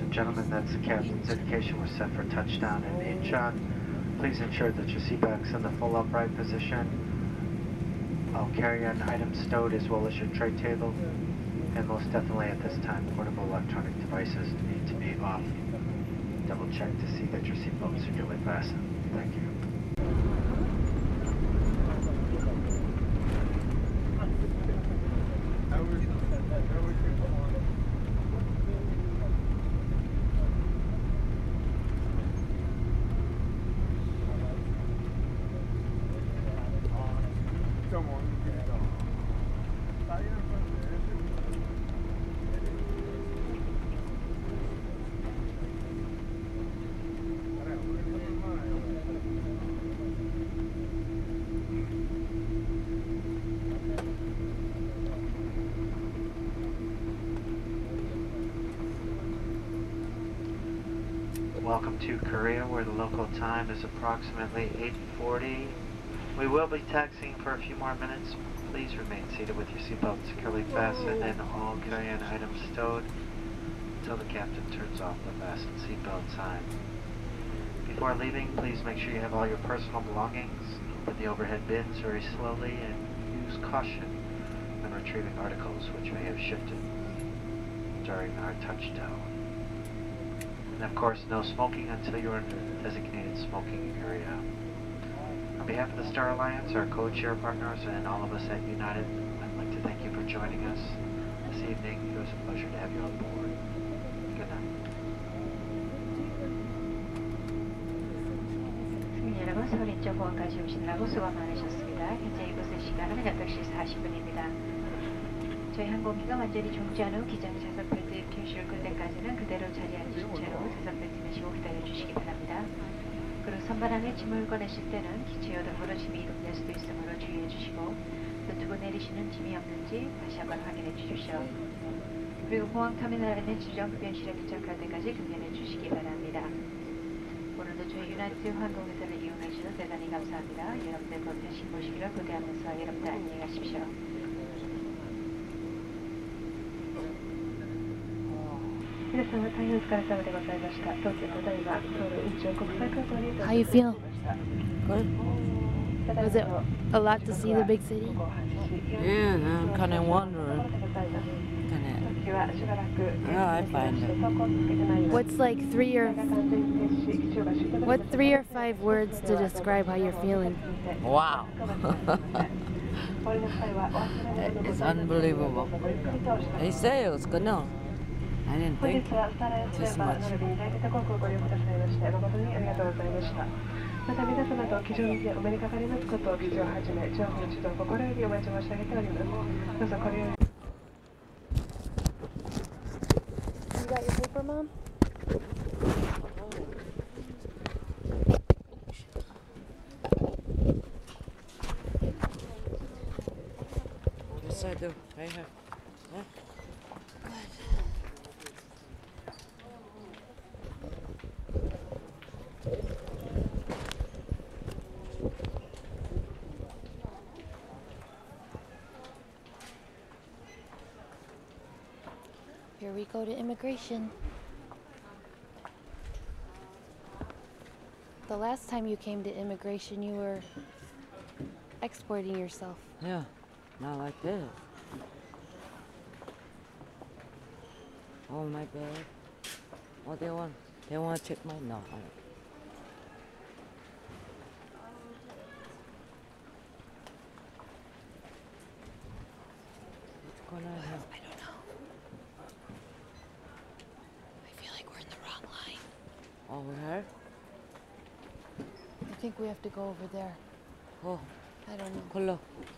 Gentlemen, that's the captain's indication we're set for touchdown in Incheon. Please ensure that your seat back's in the full upright position. All carry-on items stowed as well as your tray table. And most definitely at this time, portable electronic devices need to be off. Double check to see that your seatbelt's securely fastened. Thank you. Welcome to Korea, where the local time is approximately 8:40. We will be taxiing for a few more minutes. Please remain seated with your seatbelt securely fastened and all carry-on items stowed until the captain turns off the fasten seatbelt sign. Before leaving, please make sure you have all your personal belongings. Open the overhead bins very slowly and use caution when retrieving articles which may have shifted during our touchdown. And of course, no smoking until you're in the designated smoking area. On behalf of the Star Alliance, our co-chair partners, and all of us at United, I'd like to thank you for joining us this evening. It was a pleasure to have you on board. Good night. 승객 여러분, 서울 인천 공항까지 오시느라고 수고 많으셨습니다. 현재 이곳의 시간은 8시 40분입니다. 저희 항공기가 완전히 종지한 후 기장 좌석 벨트 켜실 그때까지는 그대로 자리에 앉으신 채로 좌석 벨트 매시고 기다려주시기 바랍니다. 그리고 선반 안에 짐을 꺼내실 때는 기체 요동으로 짐이 이동될 수도 있으므로 주의해 주시고 또 두고 내리시는 짐이 없는지 다시 한번 확인해 주십시오. 그리고 공항 터미널에 지정 급변실에 도착할 때까지 급변해 주시기 바랍니다. 오늘도 저희 유나이티드 항공회사를 이용해 주셔서 대단히 감사합니다. 여러분들 곧 다시 모시기를 기대하면서 여러분들 안녕히 가십시오. 皆さん大変お疲れ様でございました。当店ただいまソウルインチョン国際空港に到着しました。 How you feel? Good. Was it a lot to see the big city? Yeah, I'm kind of wondering. I find it. What's like what 3 or 5 words to describe how you're feeling? Wow. It's unbelievable. They say it was good, no? I didn't think this much. また皆様と機場にお目にかかりますことを機長をはじめ乗務一同心よりお待ち申し上げております。どうぞこれより You got your paper, Mom? Yes, I do. I have. Yeah. Here we go to immigration. The last time you came to immigration, you were exporting yourself. Yeah, not like this. Oh, my bad. What they want? They want to check my... No, I don't. What's going on here? I don't know. I feel like we're in the wrong line. Over here? I think we have to go over there. Oh, I don't know. color.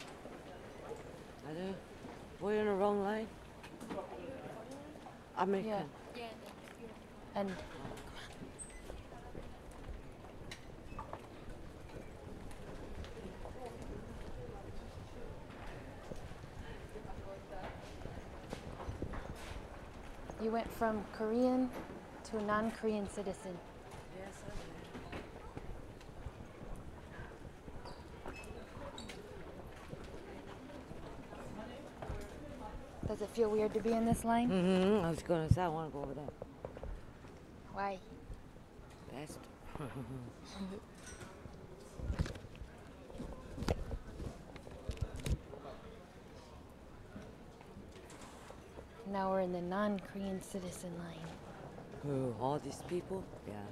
I don't. We're in the wrong line. American. Yeah. And you went from Korean to a non-Korean citizen. Yes, I Does it feel weird to be in this line? I was going to say, I want to go over there. Why? Best. Now we're in the non-Korean citizen line. Who? All these people? Yeah.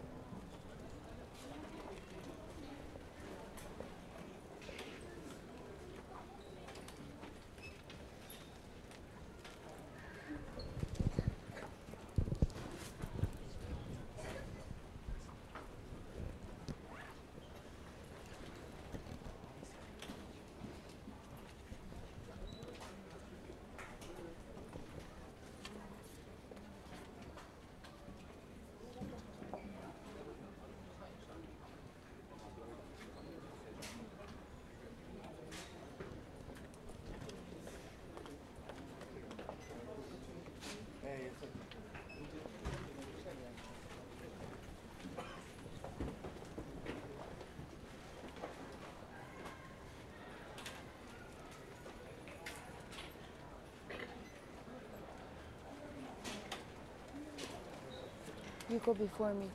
You go before me.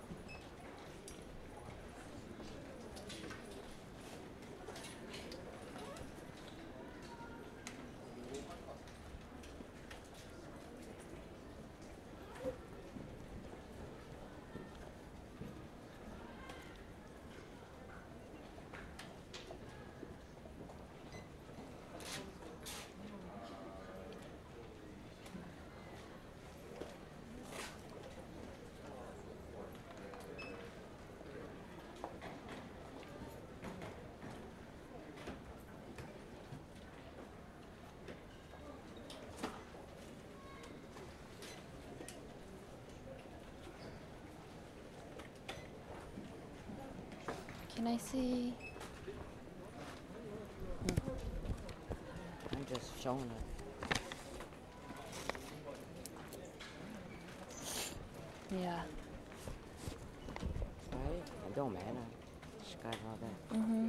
Can I see? I'm just showing it. Yeah. Right? It don't matter. Just got all that. Mm-hmm.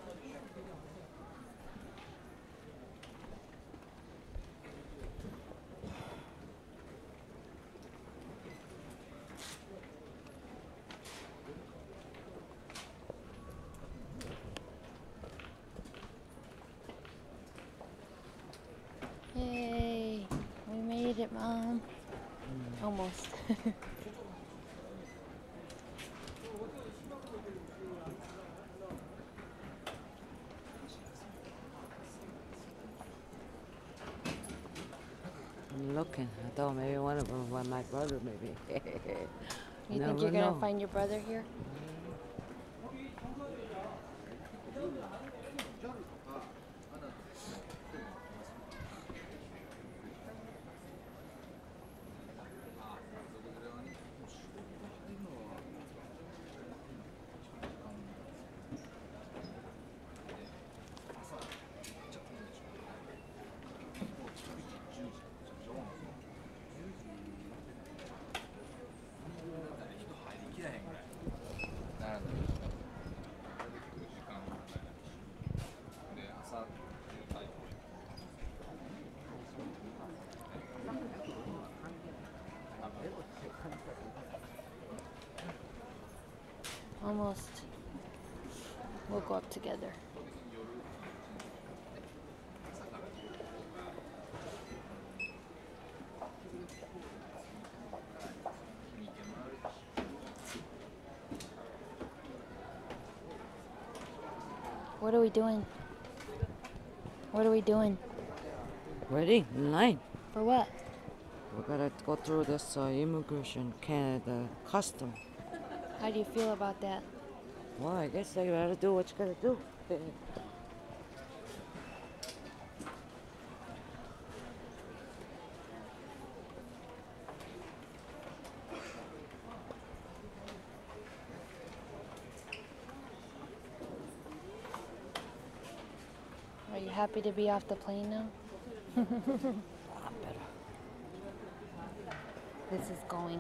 Yay! We made it, Mom. Almost. I'm looking. I thought maybe one of them was my brother, maybe. You Never think you're gonna know. find your brother here? Almost. We'll go up together. What are we doing? What are we doing? Ready? In line. For what? We gotta go through this immigration Canada custom. How do you feel about that? Well, I guess you gotta do what you gotta do. Are you happy to be off the plane now? A lot better. This is going.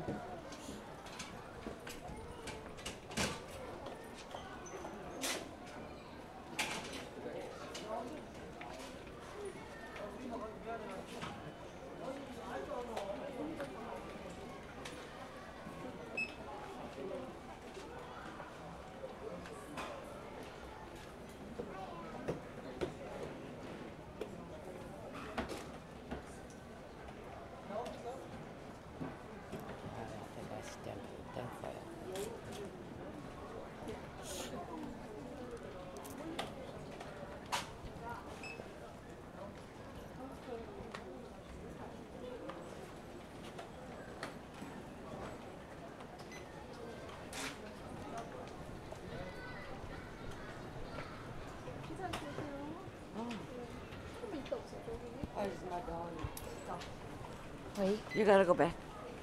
Wait. You gotta go back.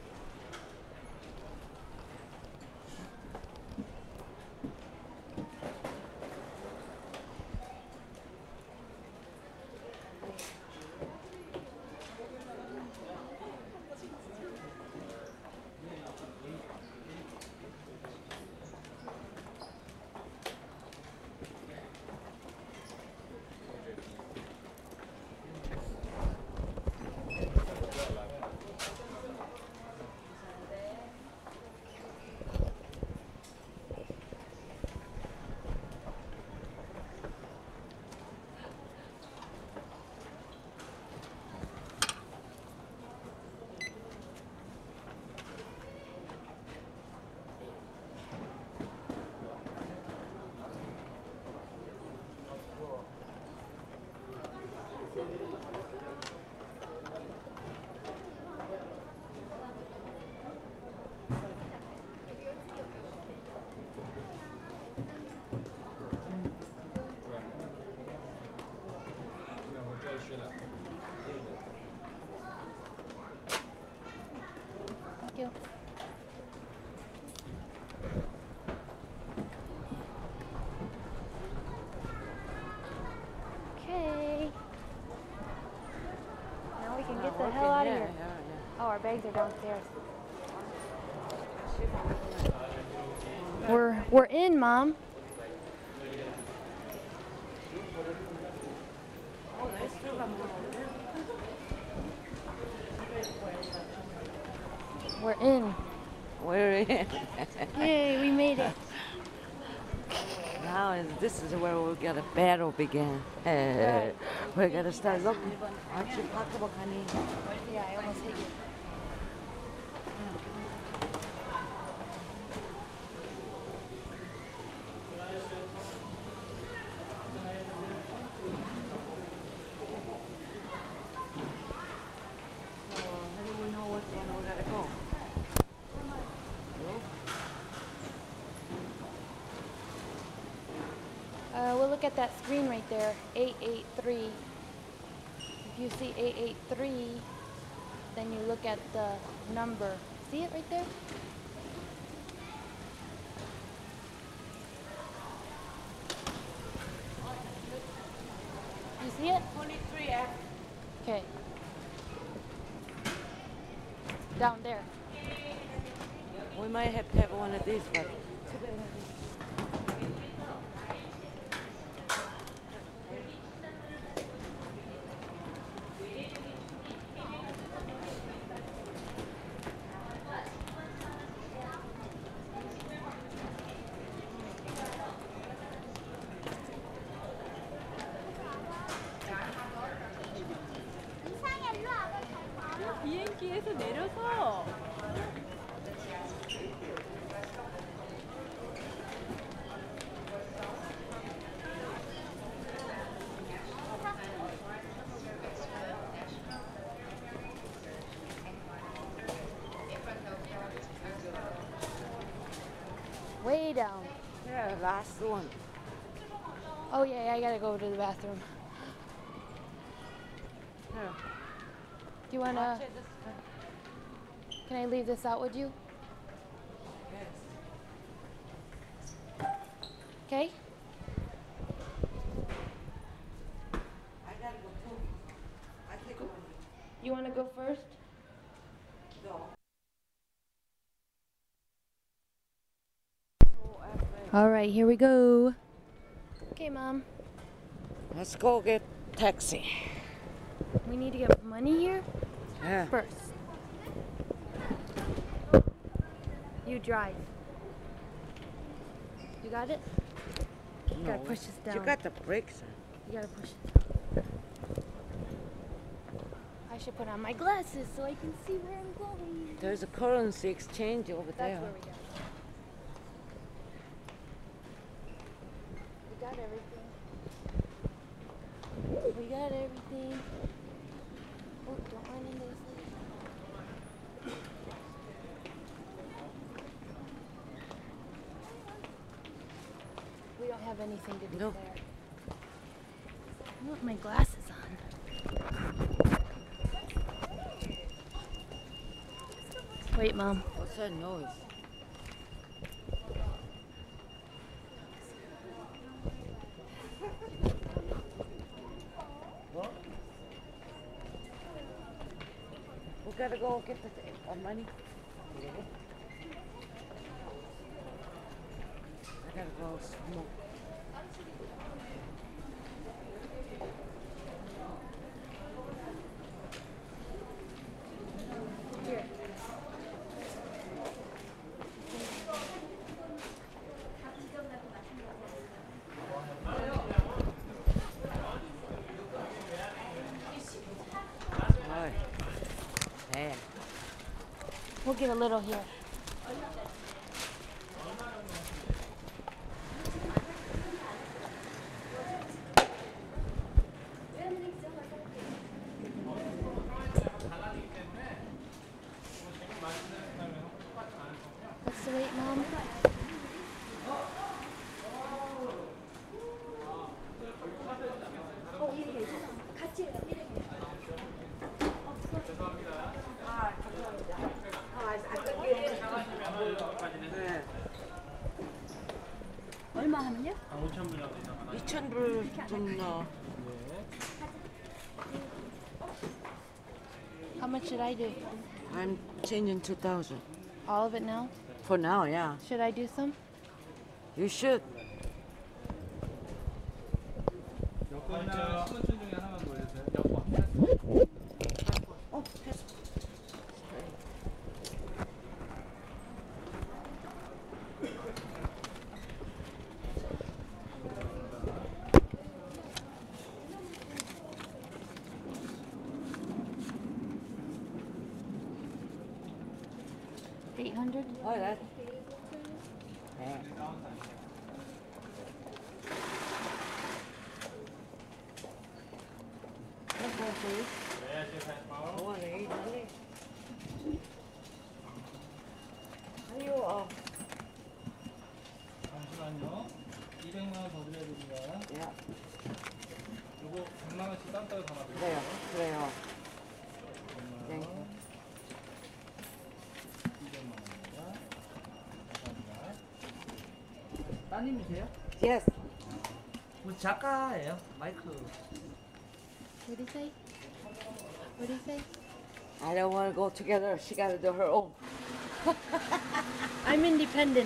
Thank you. Okay. Now we can get the hell out of here. Oh, our bags are downstairs. We're in, Mom. We're in. We're in. Yay, we made it. This is where we'll get a battle begin. We're gonna start looking. Aren't you possible, honey? Yeah, I almost hit you. How do we know which one we gotta go? We'll look at that screen right there, 883. If you see 883, then you look at the number. See it right there? You see it? 23F. Okay. Down there. We might have to have one of these, but 비행기에서 내려서 Way down. yeah, last one. Oh yeah, I gotta go to the bathroom. Here. Do you wanna? Can I leave this out with you? Okay. I gotta go too. I take one. You wanna go first? No. All right, here we go. Okay, Mom. Let's go get taxi. We need to get money here Yeah. first. You drive. You got it? You gotta push this down. You got the brakes on. You gotta push it down. I should put on my glasses so I can see where I'm going. There's a currency exchange over That's there. where we go. We got everything. We got everything. Oh, don't run into this lady. We don't have anything to No. declare. I want my glasses on. Wait, Mom. What's that noise? What? We gotta go get the money. I gotta go smoke. Here. Alright. Man. We'll get a little here. What's the weight, Mom? 얼마 하면요? 2,000불 좀 넣어. How much should I do? I'm changing 2,000. All of it now? For now, yeah. Should I do some? You should. 여권이나 신분증 중에 하나만 보여주세요. 여권. Oh, yes. 800? Oh, that. Yeah. That's all for you. 네, 지금 40만 Oh, 800. Are you, 잠시만요. 200만 원 더 드려야 됩니다. yeah. 요거 100만 원씩 딴따로 담아드릴게요. 그래요. Thank you. 200만 원입니다. 감사합니다. 따님이세요? Yes. 뭐 작가예요? 마이크. What did he say? What did he say? I don't want to go together. She got to do her own. I'm independent.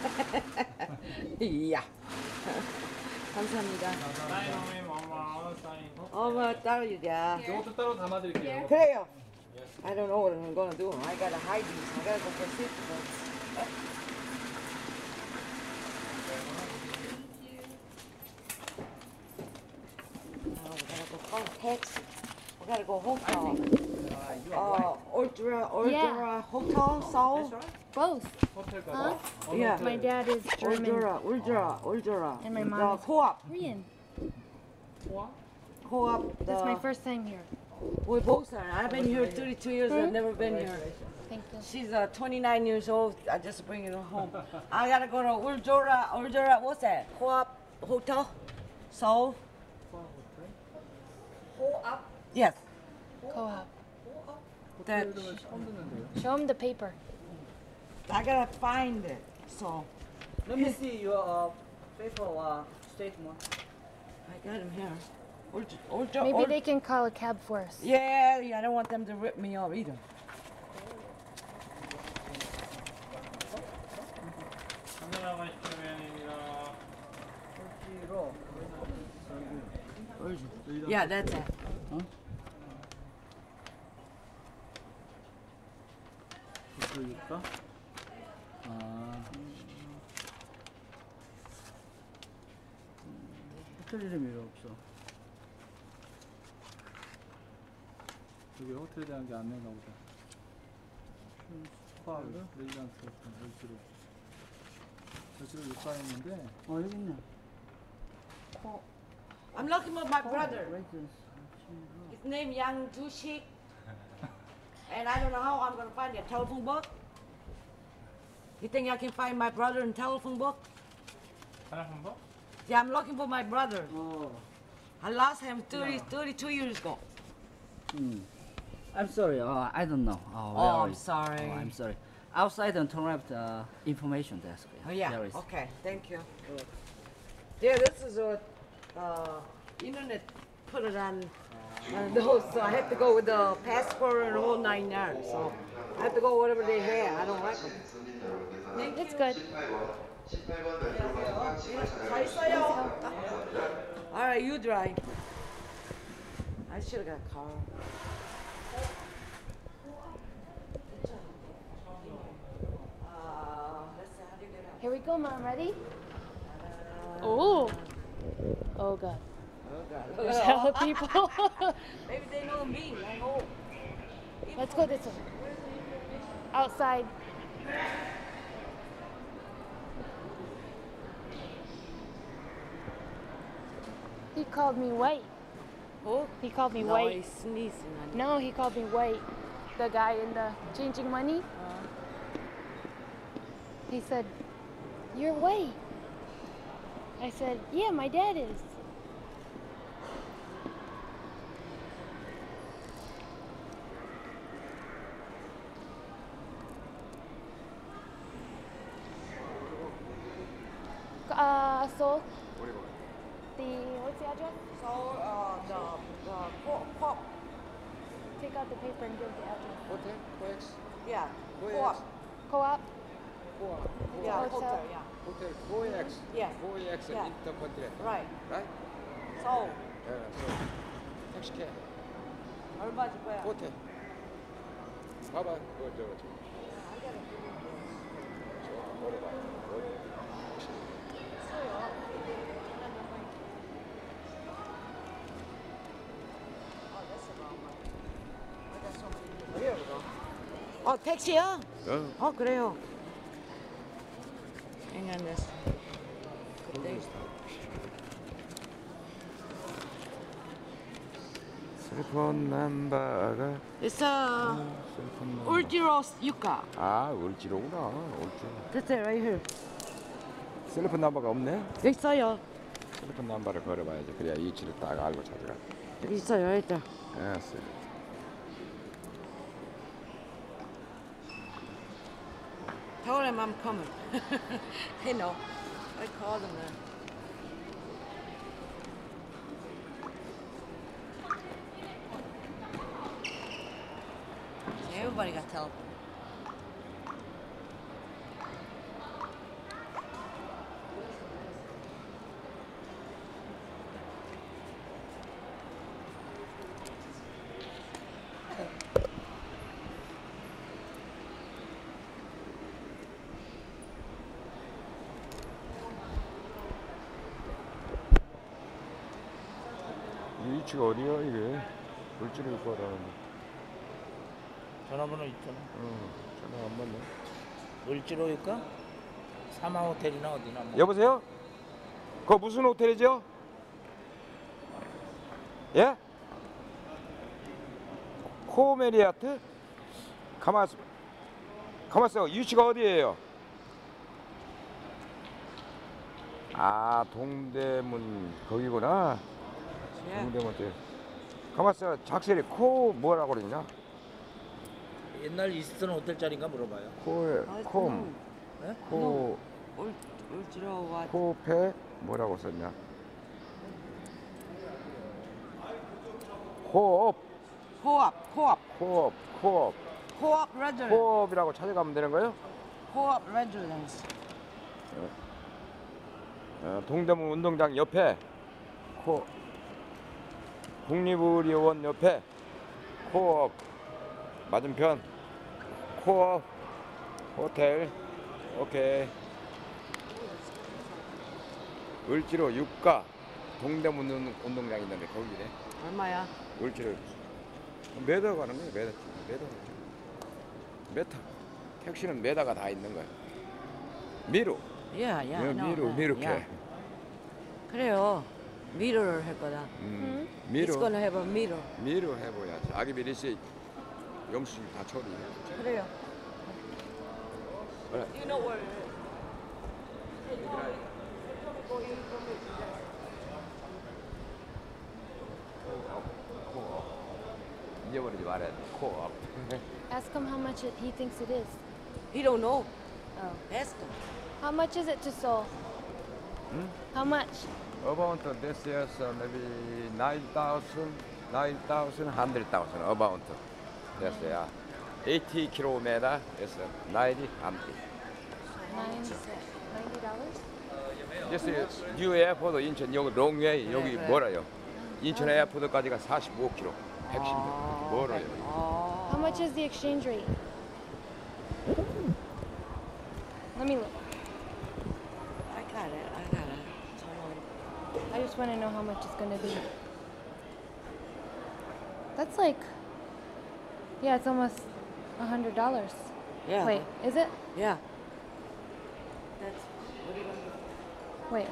yeah. 감사합니다. 사인 어머님 엄마 사인. 어머, 따로이자. 요것도 따로 담아드릴게요. 그래요. I don't know what I'm gonna do. I gotta hide these. I gotta go for safety. We gotta go call a taxi. We gotta go hotel. Ultra Hotel, Seoul. Both. 호텔 Huh? 가서. Yeah. My dad is German. Ultra. And my The mom is co-op. Korean. Co-op. That's my first time here. We both are. I've been here 32 years. I've never been here. Thank you. She's 29 years old. I just bring her home. I gotta go to Uljora, what's that? Co-op Hotel? Seoul? Co-op? Yes. Co-op. That, 처음 듣는데요. Show him the paper. I gotta find it. So, Let me see your paper statement. I got him here. Ultra, Maybe they can call a cab for us. Yeah, I don't want them to rip me off either. 감사합니다. 시청자님입니다. Yeah, that's it. 그럴까? 아. 호텔 이름이 왜 없어? 여기 호텔에 대한 게 안내가 보다. 스파 레지던스 열지로. 열지로 육사했는데. 여기 있네. I'm looking for my brother. His name Yang Jushik. And I don't know how I'm gonna find your telephone book. You think I can find my brother in telephone book? 하나 번? Yeah, I'm looking for my brother. I lost him 32 years ago. I'm sorry. I don't know. Oh, where I'm is- sorry. Oh, I'm sorry. Outside and turn left information desk. Oh, yeah. There is. Okay. Thank you. Yeah, this is what internet put it on those. So I have to go with the passport and the whole 9 yards. So I have to go whatever they have. I don't like them. It's good. 잘 있어요. All right, you drive. I should have got a car. Let's see, how do you get out? Here we go, Mom. Ready? Oh. Oh, God. There's hella people. Maybe they know me. I know. Let's go this way. Outside. He called me white. Who? He called me No, white. he's sneezing on you. No, he called me white. The guy in the changing money. He said, "You're white." I said, "Yeah, my dad is." So what's the address? So, the Take out the paper and give the address. 호텔? 코엑스? yeah, 코엑스? Co-op. yeah, Hotel. hotel, yeah, 호텔 코엑스? Yeah. 코엑스 Yeah. 인터컨티넨탈. right. Right? So, 예, 택시캐. 얼마 줄 거야? 호텔. 봐봐. 저. 어디 봐. 어디. 택시요? 그래요. Hang on this. 그때 셀폰 넘버가 It's 울지로 유가. 아, 울지로구나. 울지로. That's it right here. 셀폰 넘버가 없네. 여기 있어요. 셀폰 넘버를 걸어봐야지. 그래야 위치를 딱 알고 찾아가. 여기 있어요, 일단. 알았어. Tell him I'm coming. They know. I called them then. Everybody got telephone. 이 위치가 어디야 이게? 울지로 입고 하라는데. 전화번호 있잖아. 전화 안 받네. 을지로일까? 사마 호텔이나 어디나 뭐. 여보세요? 그거 무슨 호텔이죠? 예? 코메리아트? 가만있어. 위치가 어디예요? 아, 동대문 거기구나. 동대문 때. 가만있어. 작실이 코 뭐라고 그랬냐? 옛날 이스턴 호텔 자리인가 물어봐요. 콤. 네? 울지로 와. 코페 뭐라고 썼냐? 코업 코업 레지던스. 코업이라고 찾아가면 되는 거예요? 코업 레지던스. 동대문 운동장 옆에 국립의료원 옆에 코업 맞은편 코업 호텔. 오케이. 을지로 육가 동대문 운동장 있는데 거기네. 얼마야? 을지로 매달 가는 거야. 메타 택시는 메다가 다 있는 거야. 미루. Yeah. 미루케. Yeah. 그래요. 미러를 할 거다. 미루. It's gonna have a mirror. 미루 해봐야지. 아기 비리씨 영수증 다 처리해. 그래요. 그래. You know where it is. 잊어버리지 말아야 돼. co-op. Ask him how much he thinks it is. He don't know. Oh. Ask him. How much is it to Seoul? How much? About this year's maybe 9,000, 100,000 about. Yes, yeah. 80 kilometer is 90, $90. This is new airport 인천 여기 롱웨이 여기 멀어요. 인천 에어포트까지가 45km, 110km 멀어요. How much is the exchange rate? Let me look. I got it. I just want to know how much it's going to be. That's like, yeah, it's almost $100. Yeah. Wait, is it? Yeah. That's what are you gonna do? Wait.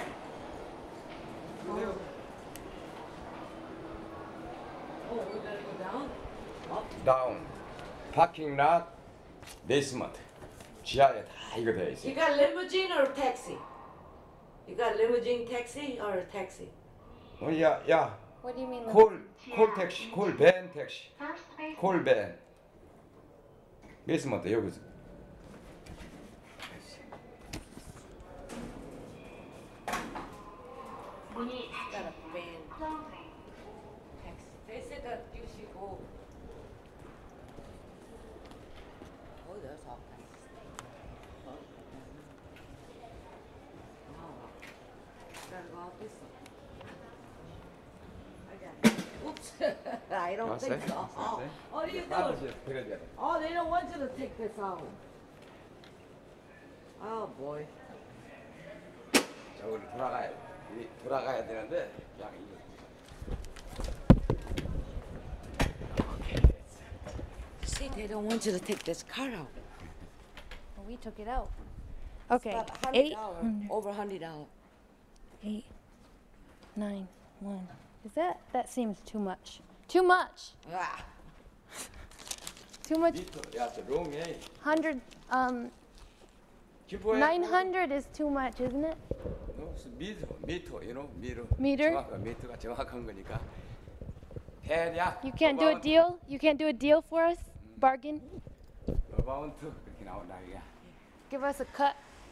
Oh, we gotta go down? Up? Down. Parking lot, basement. 지하에 다 이거 돼 있어. You got limousine or taxi? You got limousine taxi or taxi? 야. What do you mean? 콜 택시, 콜밴 택시, 콜밴. 베이스먼트 여기서. Got a van. Taxi. They said that you should go. Oh, there's all kinds of stuff. No. Gotta go out this way. I got it. Oops. I don't think so. Oh, what are you doing? Oh, they don't want you to take this out. Oh, boy. 저기로 돌아가야 되는데 그냥 이거. See, they don't want you to take this car out. Well, we took it out. Okay. About $800. $100, over $100. 8, 9, 1. Is that seems too much. Too much. Ah. Too much. 미터, 야, 저 롱웨이. 100 900 is too much, isn't it? 미터, you know, Meter? 미터가 정확한 거니까. 대략. You can't do a deal? You can't do a deal for us? Bargain? 어바운트 그렇게 나온다 이게. Give us a cut.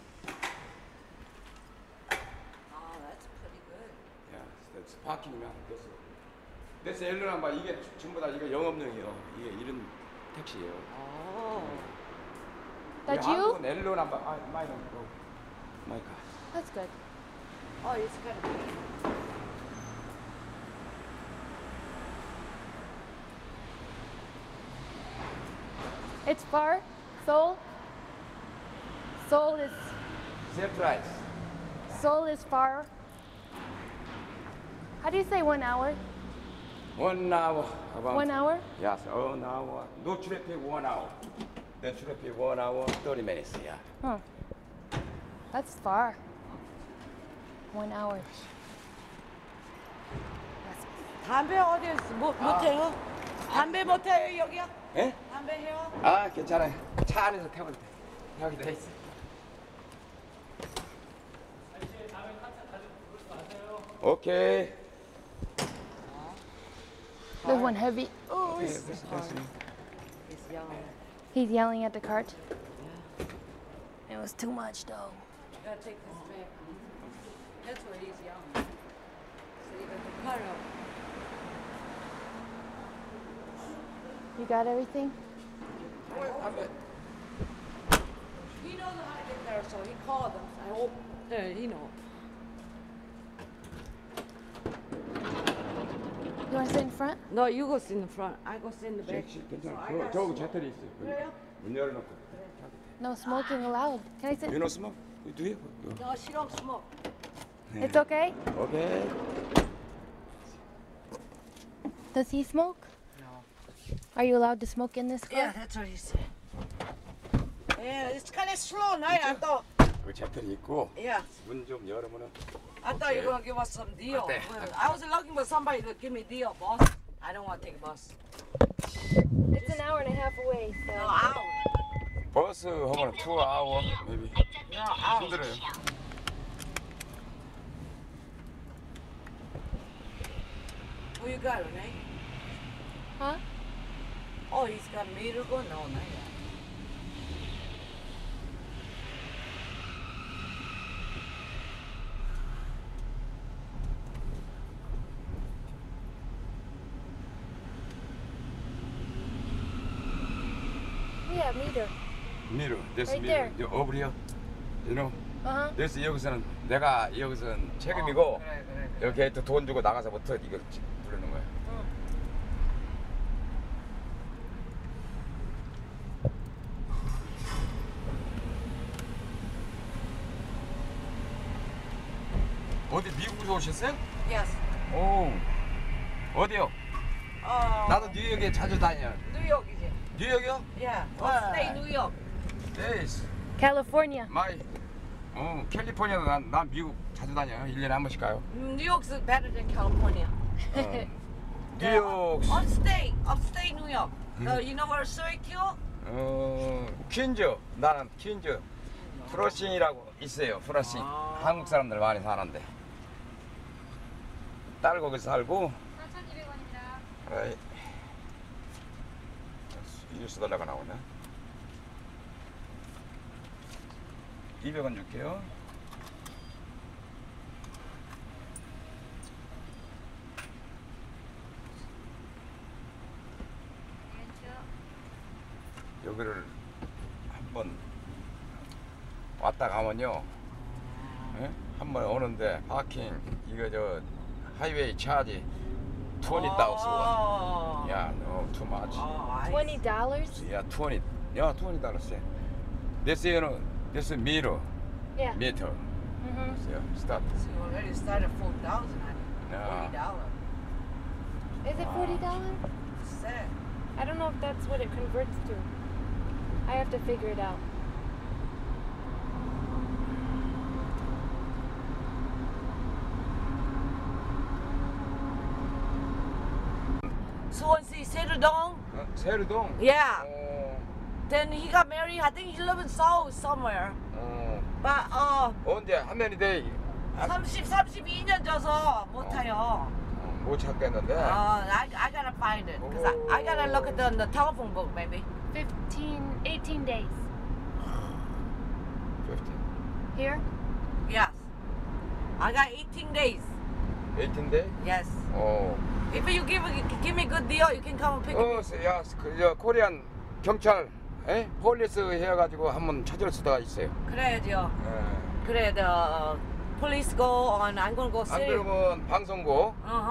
Oh, that's pretty good. 야, that's 파킹이면 됐어. 엘로란 봐 이게 전부 다 이거 영업용이에요. 이게 이런 택시예요. Oh. That you? 한국은 엘로란 봐. 마이카. That's good. Oh, it's kind of big. It's far. Seoul. Seoul is far. How do you say 1 hour? 1 hour. About. 1 hour? Yes, 1 hour. No traffic 1 hour. The traffic 1 hour 30 minutes. Yeah. Huh. That's far. 1 hour. 담배 어디 못해요? 담배 못해요 여기야? 예? 담배 해요? 아 괜찮아요. 차 안에서 태우면 돼. 여기 돼 있어. 오케이. There's one heavy. Oh, He's yelling. he's yelling at the cart. It was too much though. You gotta take this back. That's what he's yelling. So you got the car out. You got everything? He knows how to get there, so he called them. I hope he knows. You want to sit in front? No, you go sit in the front. I go sit in the back. 괜찮아. 저기 제털이 있어. 문 열어놓고. No smoking allowed. Can I sit? You know smoke? Do you? No, she don't smoke. It's okay? Okay. Does he smoke? No. Are you allowed to smoke in this car? Yeah, that's what he said. Yeah, it's kind of slow night. I thought. 그 제털이 있고 Yeah. 문 좀 열으면은. I thought you were gonna give us some deal. Okay. I was looking for somebody to give me a deal, boss. I don't want to take a bus. It's an hour and a half away, so. No, out. 버스 하면 2 hour maybe. No, out. 힘들어요. Who you got, Renee? Huh? Oh, he's got meter go? No, not yet. Yeah, meter. 미루. This Right 미루. there. Over here. You know. Uh-huh. 그래서 여기서는 내가 여기서는 책임이고 그래. 여기 또 돈 주고 나가서부터 이거 부르는 거야. 어디 미국에서 오셨어요? Yes. 오. 어디요? 나도 뉴욕에 자주 다녀. 뉴욕이지. 뉴욕이요? Yeah. What Stay New York. Yes. California. 마이. 캘리포니아도 난 미국 자주 다녀. 1년에 한 번씩 가요. New York's better than California. 뉴욕. Upstate New York. You know where Syracuse? 퀸즈. 나는 퀸즈. 프로싱이라고 있어요. 프로싱. 한국 사람들 많이 사는데. 딸 거기 살고. 4,200원입니다. 뉴스 달러가 나오네. 200원 줄게요. 여기를 한번 왔다 가면요, 예? 한번 오는데 파킹 이거 저 하이웨이 차지 $20,000. 야, no, too much. $20? 야, $20. This this meter. Yeah. Meter. Mm-hmm. So, start. So you already started 4,000 on it. Yeah. $40. Is it $40? Sad. I don't know if that's what it converts to. I have to figure it out. Swansea, Citadel. 세르동. Yeah. Then he got married. I think he lives in Seoul somewhere. But 언제 한 년이 돼? 32년 져서 못 타요. 못 찾겠는데. I gotta find it because I gotta look at the telephone book maybe. 18 days. 15. Here? Yes. I got 18 days. 18 day? Yes. If you give me a good deal, you can come and pick me. 야, 그저 코리안 경찰, 폴리스 해가지고 한번 찾을 수가 있어요. 그래야죠. 그래, the police go on. I'm gonna go 안 see. 그러면 방송국,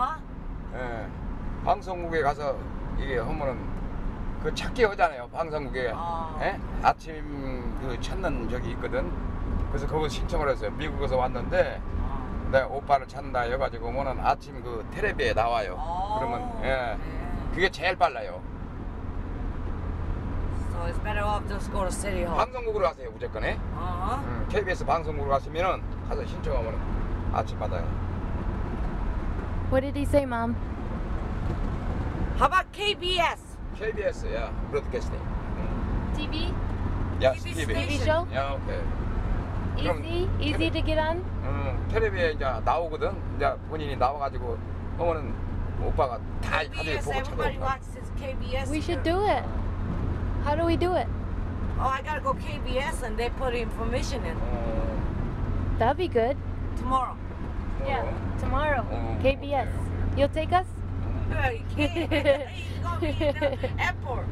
방송국에 가서 이게 하면은 그 찾기 하잖아요. 방송국에 아침 그 찾는 적이 있거든. 그래서 거기 신청을 했어요. 미국에서 왔는데 내가 오빠를 찾는다 해가지고 오면은 아침 그 텔레비에 나와요. 그러면 그게 제일 빨라요. So it's better off just go to City Hall. 방송국으로 가세요 무조건. KBS 방송국으로 가시면은 가서 신청하면 아침 받아요. What did he say, Mom? How about KBS? KBS, 야, 브로드캐스팅. TV? 야, TV TV show? 야, 오케이. Easy to get on? 텔레비에 이제 나오거든. 이제 본인이 나와가지고 하면은 오빠가 다 가지고 KBS, 보고 everybody 찾아온다. watches KBS. We should do it. How do we do it? Oh, I gotta go KBS and they put information in That'd be good. tomorrow. Yeah, tomorrow. KBS. You'll take us? No, you can't. He's gonna be in the airport.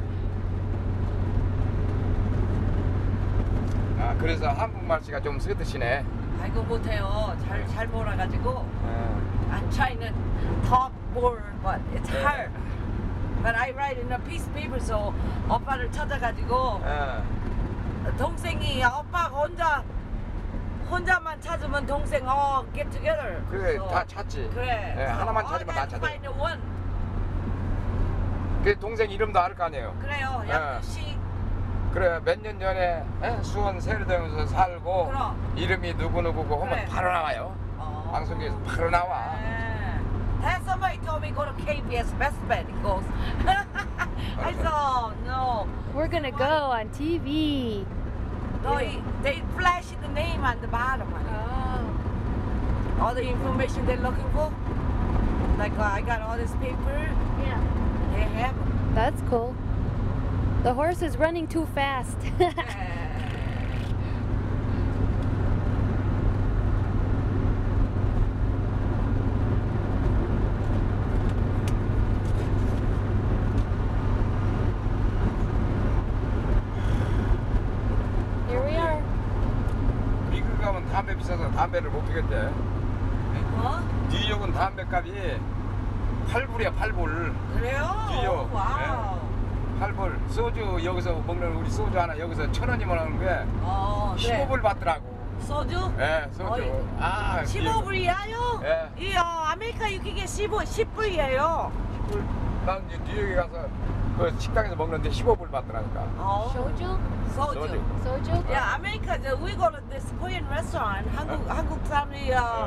아, 그래서 한국말씨가 좀 서드시네. 아이고 못해요. 잘 몰아가지고. I'm trying to talk more, but it's hard. But I write in a piece of paper, so 오빠를 찾아가지고 동생이 오빠가 혼자만 찾으면 동생 get together. 그래, So, 다 찾지. 그래. 예, 하나만 So, 찾으면 다 I gotta 찾아. find the one. 그 동생 이름도 알 거 아니에요. 그래요. 양주식. 그래, 몇 년 전에 수원 세르동에서 살고 그럼. 이름이 누구누구고 하면 그래. 바로 나와요. 방송국에서 바로 나와. Then somebody told me go to KBS Best Bet. He goes. I said, oh, no. We're gonna go on TV. No, they flash the name on the bottom. Oh. All the information they're looking for. Like I got all this paper. Yeah. They have it. That's cool. The horse is running too fast. Here we are. 미국 가면 담배 비싸서 담배를 못 피겠대. 뭐? 뉴욕은 담배값이 8불이야 8불. 그래요? 뉴욕. 와우. 8불. 소주 여기서 먹는 우리 소주 하나 여기서 1,000원이면 하는 게 그래. 15불 받더라고. 소주? 예, 소주. 어이. 아, 15불이야요? 예. 이 아메리카 유기계 10불이에요. 10불. 난 이제 뉴욕에 가서 그 식당에서 먹는데 15불 받더라니까. Soju? 소주. Soju? Yeah, America. We go to this Korean restaurant. 한국 사람들이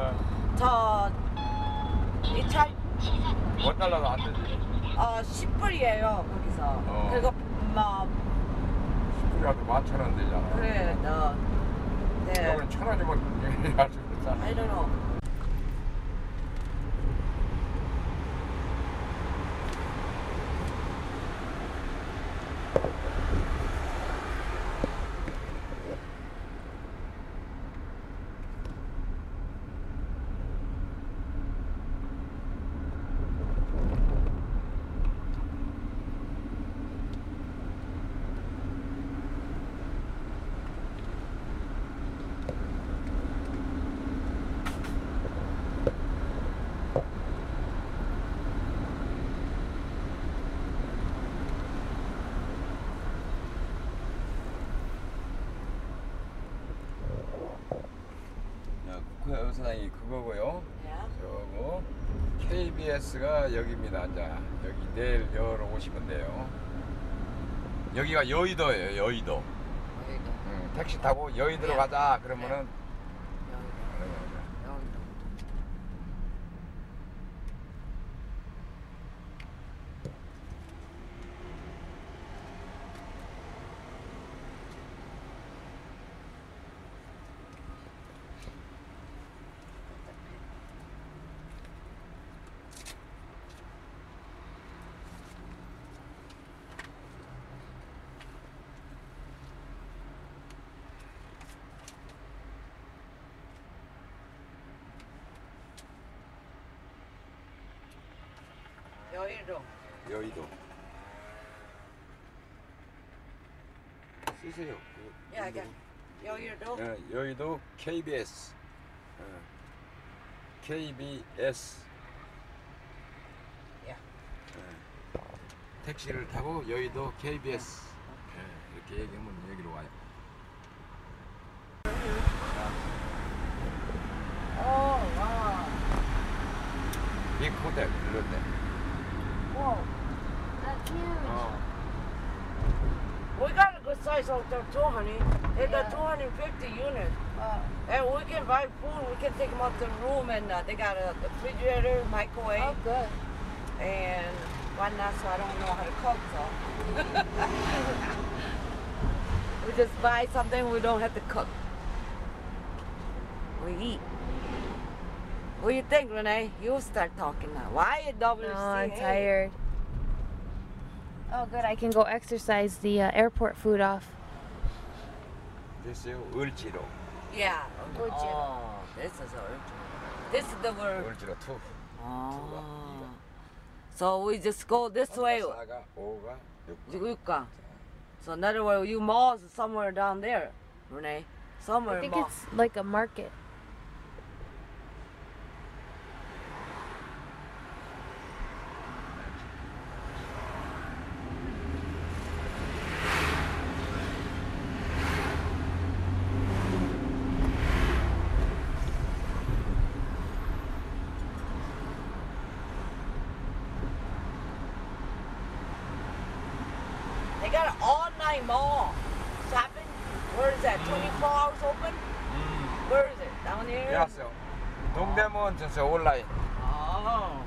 이차 $1도 안 되지. 10불이에요 거기서. 그리고 뭐 10불이라도 11,000원 되잖아. 그래, 네. 여기는 1,000원이면 아주 그렇잖아. I don't know. 국회의사당이 그거고요. 저거 KBS가 여기입니다. 이제 여기 내일 열어오시면 돼요. 여기가 여의도예요. 여의도. 택시 타고 여의도로 가자 그러면은 여의도 쓰세요. 여의도. 여의도 KBS. KBS. 택시를 타고 여의도 KBS. 이렇게 얘기하면 여기로 와요. 와. 빅 호텔 그런데. Whoa, that's huge. We got a good size hotel too, honey. They got 250 units. And we can buy food. We can take them up to the room, and they got a refrigerator, microwave, Oh, good. and whatnot. So I don't know how to cook, so we just buy something. We don't have to cook. We eat. What do you think, Renee? You start talking now. Why you WC? No, I'm tired. Oh, good. I can go exercise the airport food off. 됐어요. 을지로. Yeah. Urgiro. Oh, this is Urgiro. This is the word. 을지로 2. Oh. So we just go this way. 4가 5가 6. 6가. So in other words, you malls somewhere down there, Renee. Somewhere I think mall. it's like a market. They got an all-night mall shopping. Where is that? 24 hours open? Where is it? Down here? 알았어요. 동대문 전세 온라인. Oh.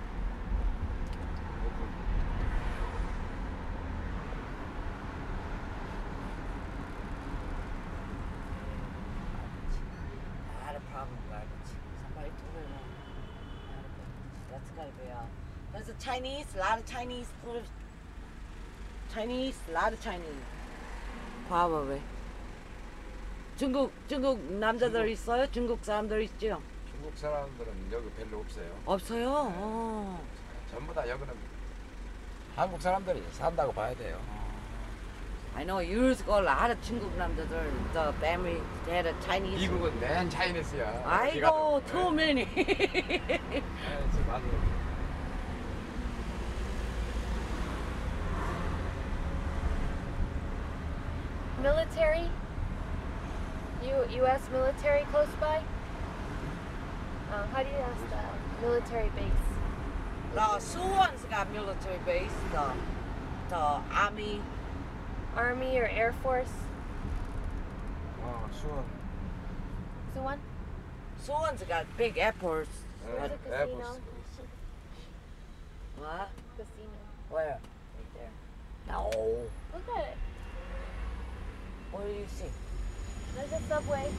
I had a problem with garbage. Somebody told me no. I had a garbage. That's gotta be out. There's a lot of Chinese food. Chinese, a lot of Chinese. Probably. 중국 남자들 있어요? 중국 사람들 있죠? 중국 사람들은 여기 별로 없어요. 없어요? 전부 다 여기는 한국 사람들이 산다고 봐야 돼요. I know years ago a lot of 중국 남자들, the family, they had a Chinese. 미국은 맨 차이니스야. 아이고, too many. 맞아. Military? U.S. military close by? How do you ask that? Military base. The Suwon's got military base, the army. Army or Air Force? 수원. Suwon? Suwon's got big airports. Where's the casino? What? Casino. Where? Right there. No. Look at it. What do you see? There's a subway.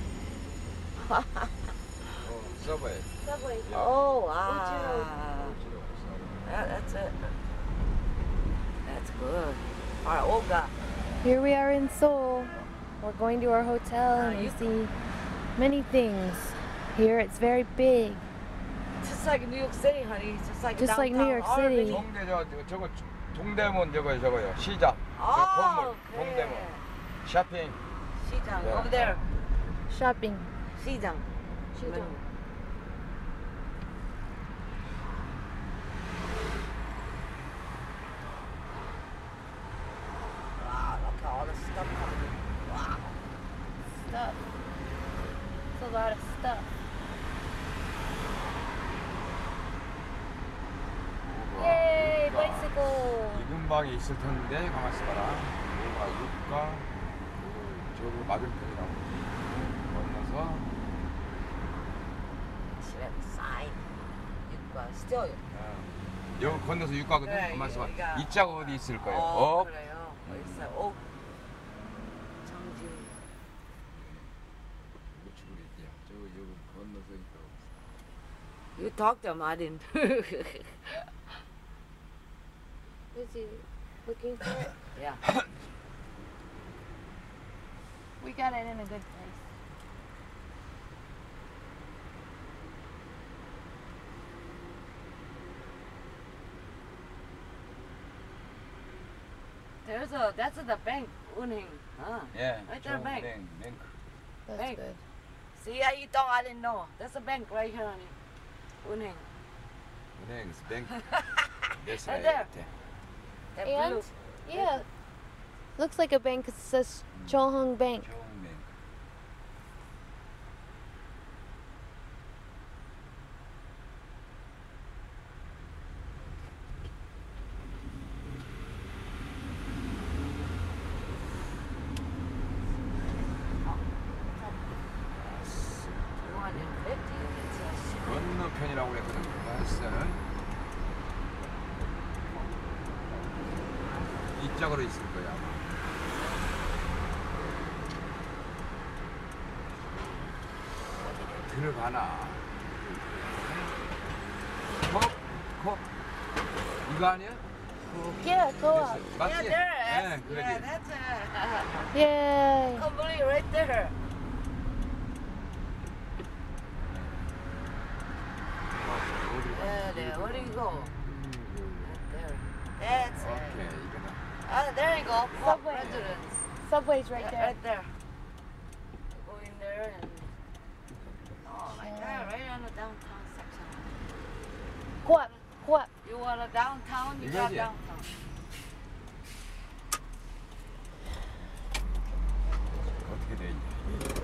서브웨이. Subway. Oh, Ichiro. That's it. That's good. All right, Olga. Here we are in Seoul. We're going to our hotel and we see many things. Here it's very big. Just like New York City, honey. Just like New York City. 동대 저거 동대문 저거요. 시장. Oh, 건물. 동대문. 쇼핑. 시장. Yeah. Over there. Shopping. 시장. 시장. Wow, look at all the stuff coming in. Wow. Stuff. It's a lot of stuff. Yay, bicycle. 이 근방에 있을 텐데 가만 있어봐라. 뭐가 육가 저거 맞은편이라고 건너서 Shit, sign. 육가 still. 여기 건너서 육가거든. 그래, 가만 있어봐. 여기가. 이 짝 어디 있을 거예요? 그래요. 있어요. 정지. 우측으로 있대요. 저거 여기 건너서 있다고. You talked to him, I didn't. Is he looking for it? Yeah. We got it in a good place. That's the bank, Unhing. Huh? 예. Right there, bank. 뱅크. That's Hey. good. See, I thought I didn't know. That's a bank right here, honey. Unhing. 은행, 뱅크. That's Right right. there. That And blue. yeah, looks like a bank 'cause it says Chohung Bank. 좋은 뱅크. 건너편이라고 그랬거든. 버스는 이쪽으로 있을 거야 아마. 들어가나? 컵? 이거 아니야? Yeah, go up. 맞지? Yeah, there. 네, 그러지. Yeah, that's it. Yay. Company right there. Yeah, there. Where do you go? Right there. That's 오케이, it. 이거다. There you go. Subway. Residence. Subway's right there. Right there. Go in there and. Oh, right there, right on the downtown section. Go up. Go up. You want a downtown? You got 이거지? downtown. 어떻게 돼 있냐?